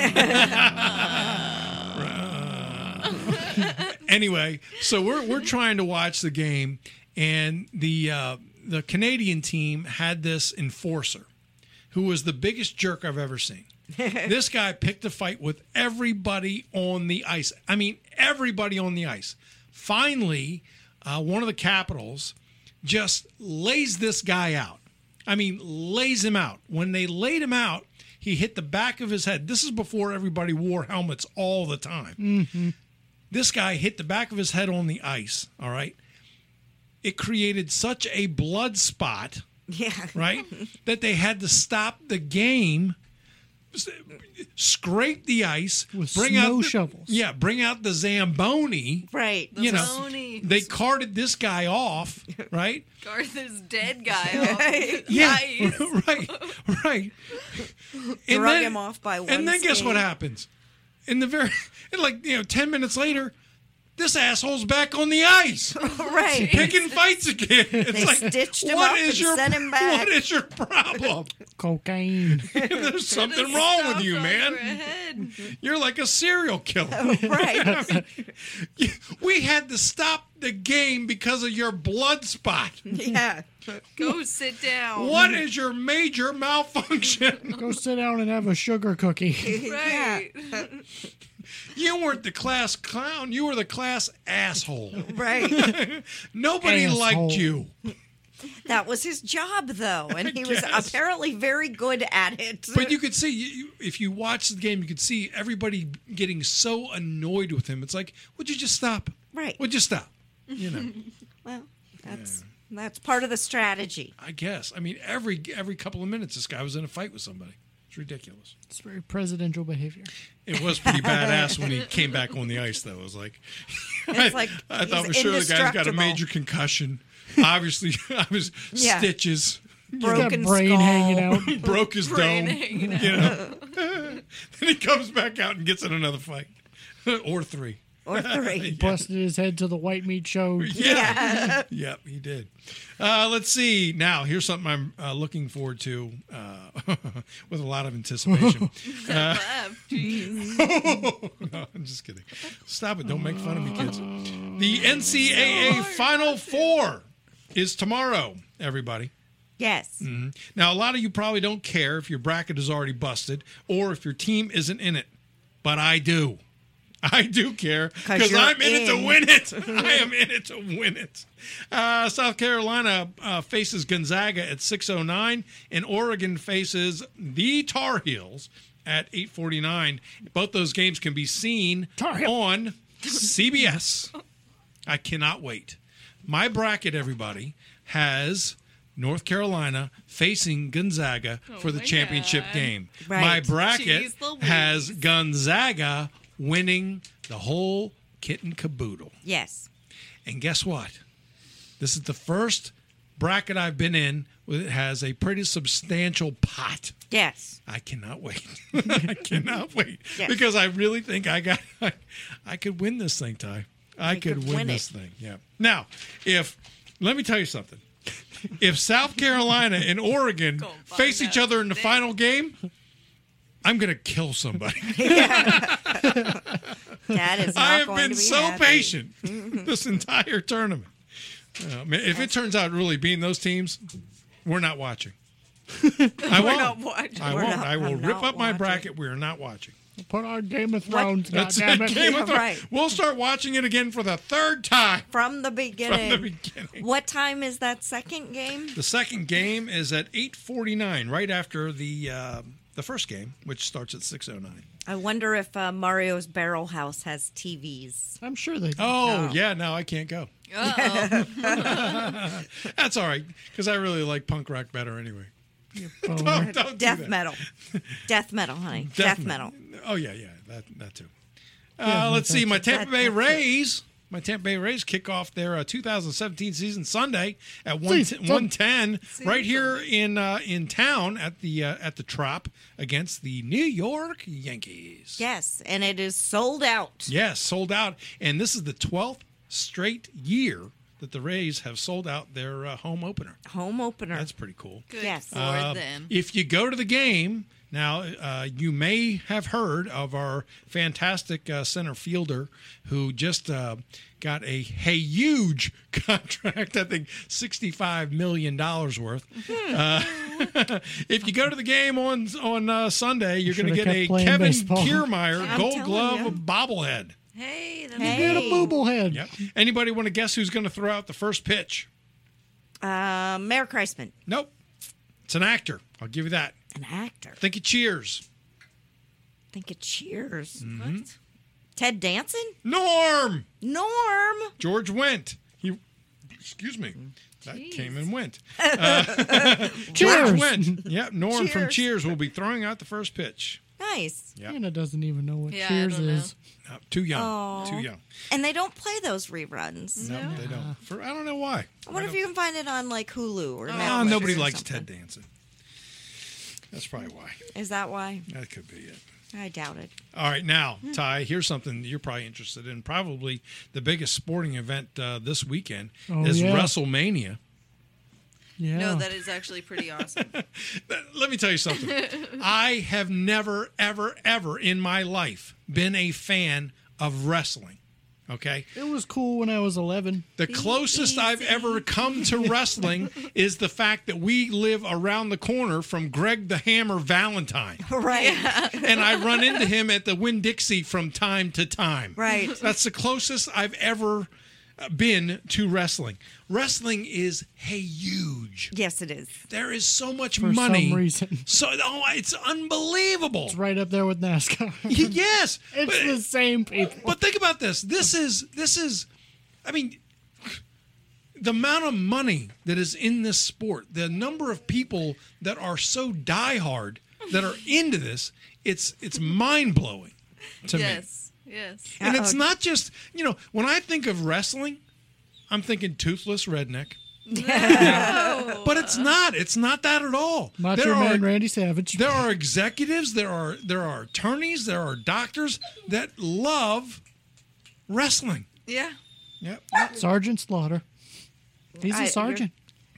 does. Anyway, so we're we're trying to watch the game, and the uh, the Canadian team had this enforcer, who was the biggest jerk I've ever seen. This guy picked a fight with everybody on the ice. I mean, everybody on the ice. Finally, uh, one of the Capitals just lays this guy out. I mean, lays him out. When they laid him out, he hit the back of his head. This is before everybody wore helmets all the time. Mm-hmm. This guy hit the back of his head on the ice, all right? It created such a blood spot, Yeah. right, that they had to stop the game, s- scrape the ice, With bring snow out the, shovels. Yeah, bring out the Zamboni. Right. You know, Zamboni. they carted this guy off, right? Garth is dead guy off. Yeah, Nice. right, right. And Drug then- him off by one And then guess what skate. happens? In the very, and like you know, ten minutes later, this asshole's back on the ice. Right. Picking fights again. It's They like, stitched him what up is and your, sent him back. What is your problem? Cocaine. There's something wrong with you, man. You're like a serial killer. Right. I mean, you- we had to stop the game because of your blood spot. Yeah. Go sit down. What is your major malfunction? Go sit down and have a sugar cookie. Right. You weren't the class clown. You were the class asshole. Right. Nobody Asshole. liked you. That was his job, though, and he was guess. apparently very good at it. But you could see, you, you- if you watch the game, you could see everybody getting so annoyed with him. It's like, would you just stop? Right. Would you stop? You know, Well, that's that's part of the strategy. I guess. I mean, every every couple of minutes, this guy was in a fight with somebody. It's ridiculous. It's very presidential behavior. It was pretty badass when he came back on the ice, though. It was like, It's like I thought for he's sure the guy's got a indestructible. major concussion. Obviously, I was Yeah. stitches. He's got Broken brain skull. hanging out. Broke his Brain dome. hanging out. You know. Then he comes back out and gets in another fight, or three. Or three. Busted his head to the white meat show. Yeah. Yep, he did. Uh, let's see. Now, here's something I'm uh, looking forward to uh, with a lot of anticipation. Uh, no, I'm just kidding. Stop it. Don't make fun of me, kids. The N C double A Final Four is tomorrow, everybody. Yes. Mhm. Now, a lot of you probably don't care if your bracket is already busted or if your team isn't in it, but I do. I do care 'Cause because you're I'm in it to in. win it. I am in it to win it. Uh, South Carolina uh, faces Gonzaga at six oh nine, and Oregon faces the Tar Heels at eight forty-nine. Both those games can be seen on C B S. I cannot wait. My bracket, everybody, has North Carolina facing Gonzaga for the my championship God. game. Right. My bracket Jeez Louise. has Gonzaga winning the whole kit and caboodle. Yes. And guess what? This is the first bracket I've been in that has a pretty substantial pot. Yes. I cannot wait. I cannot wait. Yes. Because I really think I got I, I could win this thing, Ty. I You could, could win, win this it. thing. Yeah. Now, if let me tell you something. If South Carolina and Oregon Go face find each out other in the today. final game, I'm going to kill somebody. That is not I have going been to be so happy. patient this entire tournament. Uh, man, if it turns out really being those teams, we're not watching. I won't. not watching. I We're won't. not- I will I'm rip not up my watching. bracket. We are not watching. Put on Game of Thrones, That's goddammit. it. Game of Thrones. Right. We'll start watching it again for the third time From the from beginning. the beginning. What time is that second game? The second game is at eight forty-nine, right after the uh, the first game, which starts at six oh nine. I wonder if uh, Mario's Barrel House has T Vs. I'm sure they do. Oh, Oh. yeah, no, I can't go. Uh-oh. That's all right, because I really like punk rock better anyway. Boner. Don't, don't do Death that. metal. Death metal, honey. Death Death, metal. metal. Oh, yeah, yeah, that, that too. Yeah, Uh, let's see, my that- Tampa Bay that's it. Rays. My Tampa Bay Rays kick off their uh, two thousand seventeen season Sunday at one Season. ten right here in uh, in town at the uh, at the Trop against the New York Yankees. Yes, and it is sold out. Yes, sold out, and this is the twelfth straight year that the Rays have sold out their uh, home opener. Home opener. That's pretty cool. Good Yes. for Uh, them. If you go to the game, now uh, you may have heard of our fantastic uh, center fielder who just uh, got a, a huge contract, I think sixty-five million dollars worth. Uh, if you go to the game on, on uh, Sunday, you're going to Should've get kept a playing Kevin baseball. Kiermaier I'm gold telling glove you. bobblehead. Hey, that's Hey. Get a booble head. Yep. Anybody want to guess who's going to throw out the first pitch? Uh, Mayor Kreisman, Nope. It's an actor. I'll give you that. an actor. Think of Cheers. Think of Cheers. Mm-hmm. What? Ted Danson? Norm. Norm. George Wendt. He, excuse me, that Jeez. came and went. Cheers. George Wendt. Yep, Norm from Cheers. Cheers will be throwing out the first pitch. Nice. Yep. Anna doesn't even know what Yeah, I Cheers don't know. is. No, too young. Aw. Too young. And they don't play those reruns. No, they don't. For I don't know why. I wonder if you can find it on like Hulu or Oh, Netflix nobody or likes something. Ted Danson. That's probably why. Is that why? That could be it. I doubt it. All right, now, Ty, here's something you're probably interested in. Probably the biggest sporting event uh, this weekend Oh, is yeah. WrestleMania. Yeah. No, that is actually pretty awesome. Let me tell you something. I have never, ever, ever in my life been a fan of wrestling. Okay? It was cool when I was eleven. The closest I've ever come to wrestling is the fact that we live around the corner from Greg the Hammer Valentine. Right. And I run into him at the Winn-Dixie from time to time. Right. That's the closest I've ever been to wrestling. Wrestling is huge. Yes, it is. There is so much For money. some reason. So oh, it's unbelievable. It's right up there with NASCAR. Yes. It's but, the same people. But think about this. This is this is I mean the amount of money that is in this sport, the number of people that are so diehard that are into this, it's it's mind-blowing to me. yes, yes. And it's not just, you know, when I think of wrestling, I'm thinking toothless redneck. No. But it's not. It's not that at all. Macho there Man are, Randy Savage. There are executives, there are there are attorneys, there are doctors that love wrestling. Yeah. Yep. Sergeant Slaughter. He's I- a sergeant.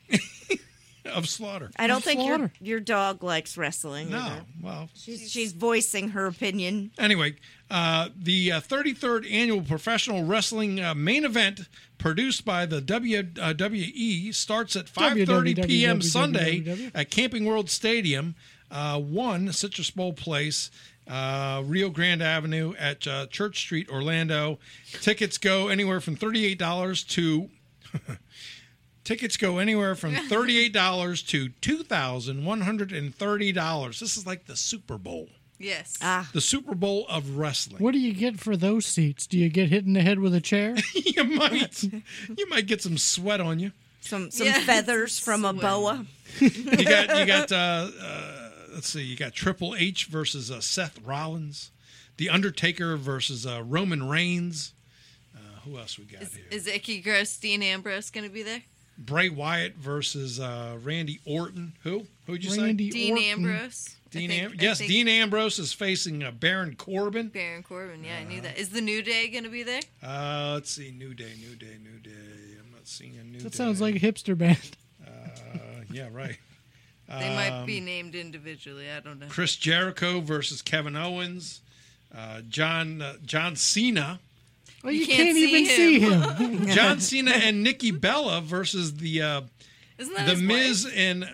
Of slaughter. I don't Of think your slaughter. your dog likes wrestling. No. either. Well, She's, she's voicing her opinion. anyway, uh, the uh, thirty-third annual professional wrestling uh, main event produced by the W W E starts at five thirty p.m. Sunday at Camping World Stadium, uh, one Citrus Bowl Place, uh, Rio Grande Avenue at uh, Church Street, Orlando. Tickets go anywhere from thirty-eight dollars to Tickets go anywhere from thirty-eight dollars to two thousand one hundred thirty dollars. This is like the Super Bowl. Yes. Ah, The Super Bowl of wrestling. What do you get for those seats? Do you get hit in the head with a chair? you might you might get some sweat on you. some some Yeah, feathers from a sweet. boa. You got you got uh, uh, let's see, you got Triple H versus uh, Seth Rollins, The Undertaker versus uh, Roman Reigns. Uh, who else we got Is, here? is Icky Gross, Dean Ambrose going to be there? Bray Wyatt versus uh, Randy Orton. Who? Who'd you Randy say? Dean Orton. Ambrose. I Dean think- Am- I yes, think Dean Ambrose is facing uh, Baron Corbin. Baron Corbin. Yeah, I knew that. Is the New Day going to be there? Uh, let's see, New Day, New Day, New Day. I'm not seeing a New Day. That sounds like a hipster band. Uh, yeah, right. They might be Um, named individually. I don't know. Chris Jericho versus Kevin Owens. Uh, John uh, John Cena. Well, You you, can't can't, see even him. see him. John Cena and Nikki Bella versus the uh, Isn't that the his Miz wife? and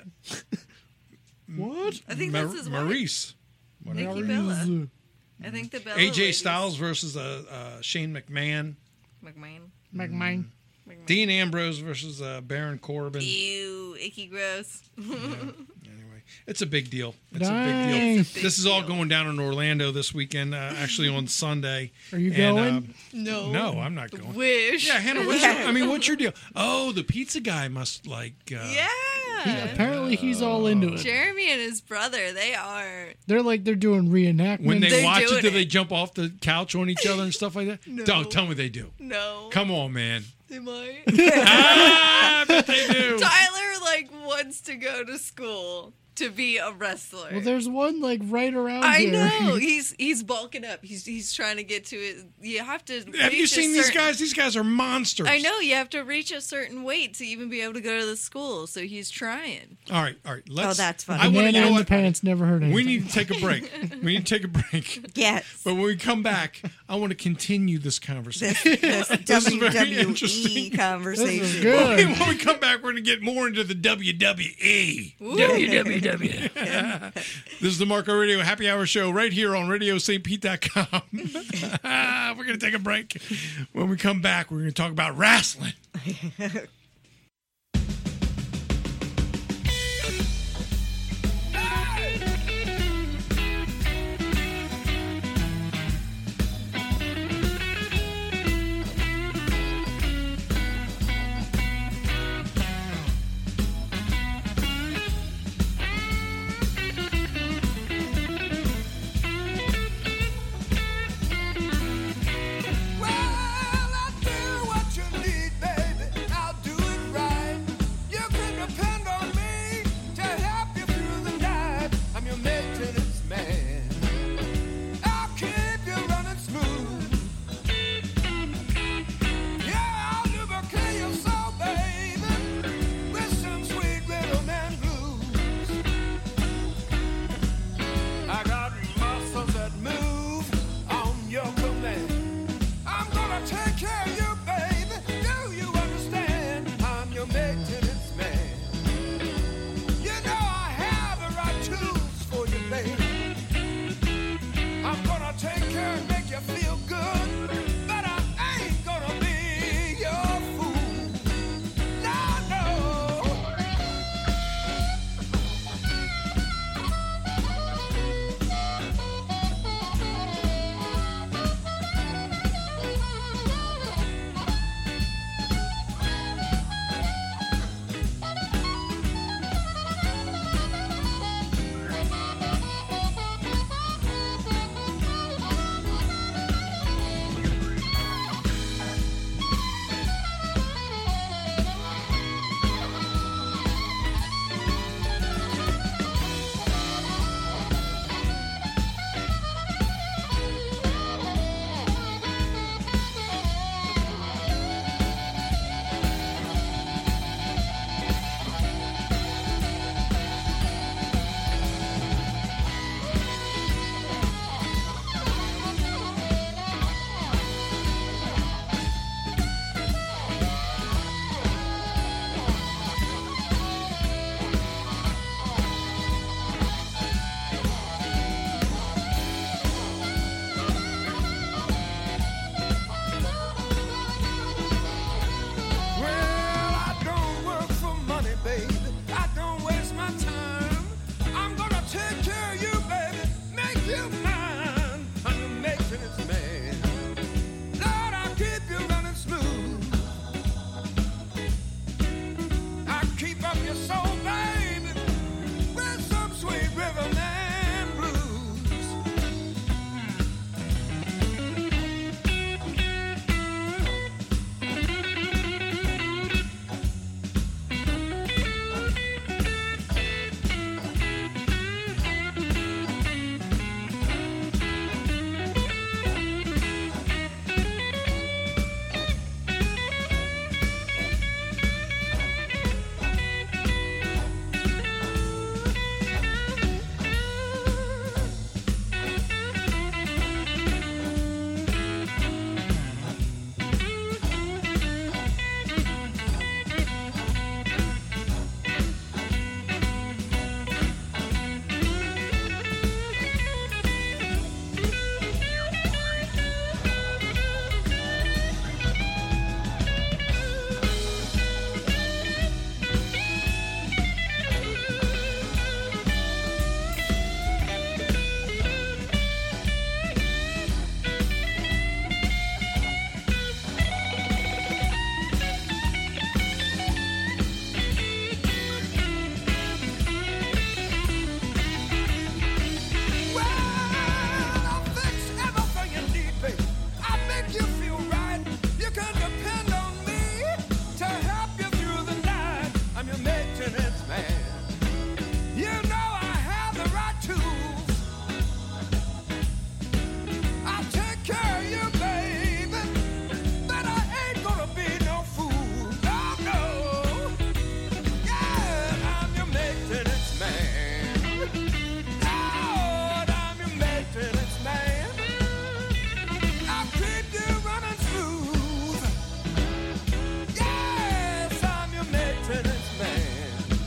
What? I think Mar- that's his wife. Maurice. Nikki Bella. I think the Bella A J ladies. Styles versus uh, uh, Shane McMahon. McMahon. McMahon. Dean Ambrose versus uh, Baron Corbin. Ew, icky gross. Anyway, it's a big deal. It's a Dang. big It's a deal. big This is all deal. going down in Orlando this weekend, uh, actually on Sunday. Are you And, going? um, No. no, I'm not going. Wish. Yeah, Hannah, what's your, I mean, what's your deal? Oh, the pizza guy must like. Uh, Yeah. He- apparently he's all into it. Jeremy and his brother, they are. They're like they're doing reenactments. When they They're watch it, doing do they it. jump off the couch on each other and stuff like that? No. Don't tell me they do. No. Come on, man. They might. ah, I bet they do. Tyler, like, wants to go to school to be a wrestler. Well, there's one like right around I here. know. He's he's bulking up. He's he's trying to get to it. You have to. Have you reach a seen these certain- guys? These guys are monsters. I know. You have to reach a certain weight to even be able to go to the school. So he's trying. All right, all right. Let's, Oh, that's funny. I want to. Banana You know in the what? pants never heard anything. We need to take a break. We need to take a break. Yes. But when we come back, I want to continue this conversation. This This is very W W E interesting. This conversation. is When good. we, when we come back, we're going to get more into the W W E. W W W. This is the Marco Radio Happy Hour Show right here on radio st pete dot com. We're going to take a break. When we come back, we're going to talk about wrestling.